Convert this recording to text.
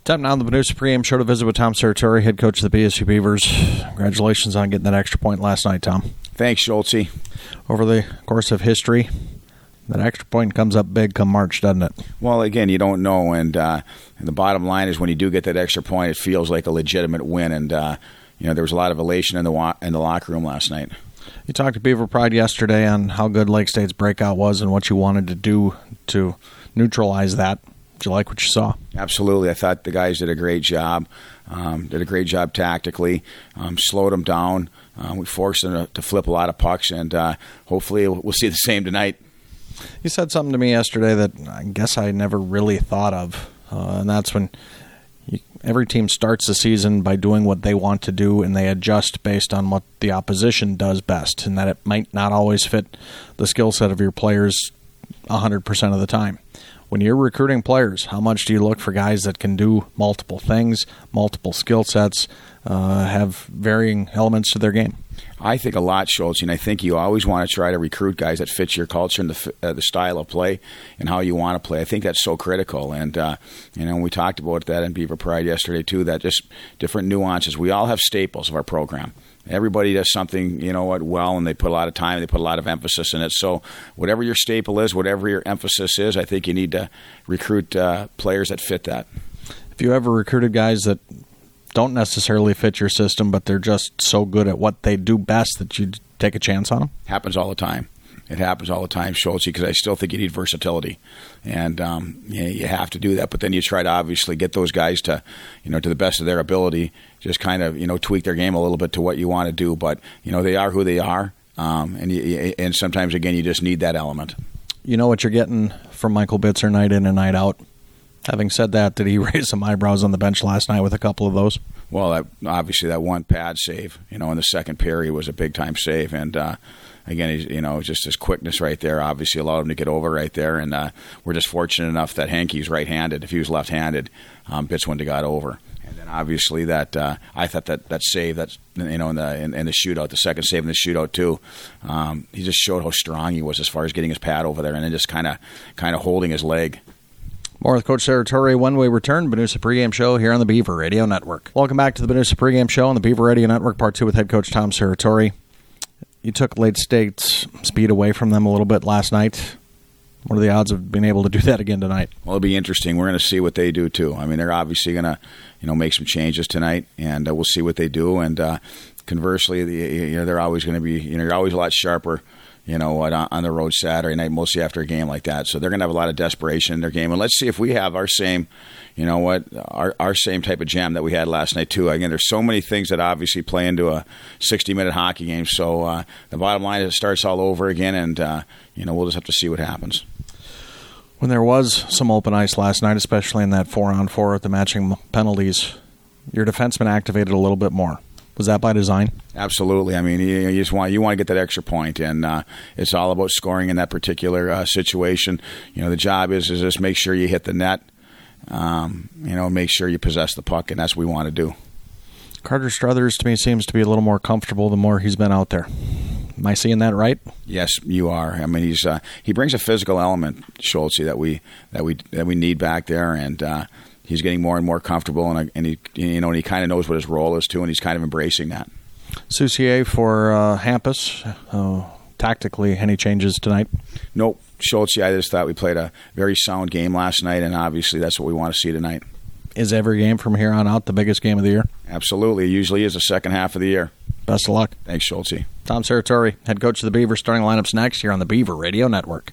Time now on the Benoist pregame show to visit with Tom Serratore, head coach of the BSU Beavers. Congratulations on getting that extra point last night, Tom. Thanks, Schultze. Over the course of history, that extra point comes up big come March, doesn't it? Well, again, you don't know, and the bottom line is when you do get that extra point, it feels like a legitimate win, and there was a lot of elation in the locker room last night. You talked to Beaver Pride yesterday on how good Lake State's breakout was and what you wanted to do to neutralize that. Did you like what you saw? Absolutely. I thought the guys did a great job. Tactically. Slowed them down. We forced them to flip a lot of pucks, and hopefully we'll see the same tonight. You said something to me yesterday that I guess I never really thought of, and that's when every team starts the season by doing what they want to do, and they adjust based on what the opposition does best, and that it might not always fit the skill set of your players 100% of the time. When you're recruiting players, how much do you look for guys that can do multiple things, multiple skill sets, have varying elements to their game? I think a lot, Schultz, and I think you always want to try to recruit guys that fit your culture and the style of play and how you want to play. I think that's so critical, and we talked about that in Beaver Pride yesterday too. That just different nuances. We all have staples of our program. Everybody does something, well, and they put a lot of time, they put a lot of emphasis in it. So whatever your staple is, whatever your emphasis is, I think you need to recruit players that fit that. Have you ever recruited guys that don't necessarily fit your system, but they're just so good at what they do best that you take a chance on them? Happens all the time. It happens all the time, Schultze, because I still think you need versatility. And you have to do that. But then you try to obviously get those guys to, to the best of their ability, just kind of, tweak their game a little bit to what you want to do. But, they are who they are. And sometimes, again, you just need that element. You know what you're getting from Michael Bitzer night in and night out. Having said that, did he raise some eyebrows on the bench last night with a couple of those? Well, obviously that one pad save, in the second period was a big-time save. And, again, just his quickness right there obviously allowed him to get over right there. And we're just fortunate enough that Hankey's right-handed. If he was left-handed, Bitz wouldn't have got over. And then obviously that I thought that save, that's in the shootout, the second save in the shootout too, he just showed how strong he was as far as getting his pad over there and then just kind of holding his leg. More with Coach Serratore when we return. Benoist pregame show here on the Beaver Radio Network. Welcome back to the Benoist pregame show on the Beaver Radio Network, part 2 with head coach Tom Serratore. You took Lake State's speed away from them a little bit last night. What are the odds of being able to do that again tonight? Well, it'll be interesting. We're going to see what they do too. I mean, they're obviously going to, make some changes tonight, and we'll see what they do. And conversely, they're always going to be, you're always a lot sharper. On the road Saturday night, mostly after a game like that. So they're going to have a lot of desperation in their game. And let's see if we have our same, our same type of jam that we had last night, too. Again, there's so many things that obviously play into a 60-minute hockey game. So the bottom line is it starts all over again, and, we'll just have to see what happens. When there was some open ice last night, especially in that 4-on-4 with the matching penalties, your defenseman activated a little bit more. Was that by design? Absolutely. I mean, you just want to get that extra point, and it's all about scoring in that particular situation. The job is just make sure you hit the net. Make sure you possess the puck, and that's what we want to do. Carter Struthers, to me, seems to be a little more comfortable the more he's been out there. Am I seeing that right? Yes, you are. I mean, he brings a physical element, Schultze, that we need back there, and he's getting more and more comfortable, and he kind of knows what his role is too, and he's kind of embracing that. Soucier for Hampus. Tactically, any changes tonight? Nope. Schultze, I just thought we played a very sound game last night, and obviously that's what we want to see tonight. Is every game from here on out the biggest game of the year? Absolutely. It usually is the second half of the year. Best of luck. Thanks, Schultze. Tom Serratore, head coach of the Beavers. Starting lineups next here on the Beaver Radio Network.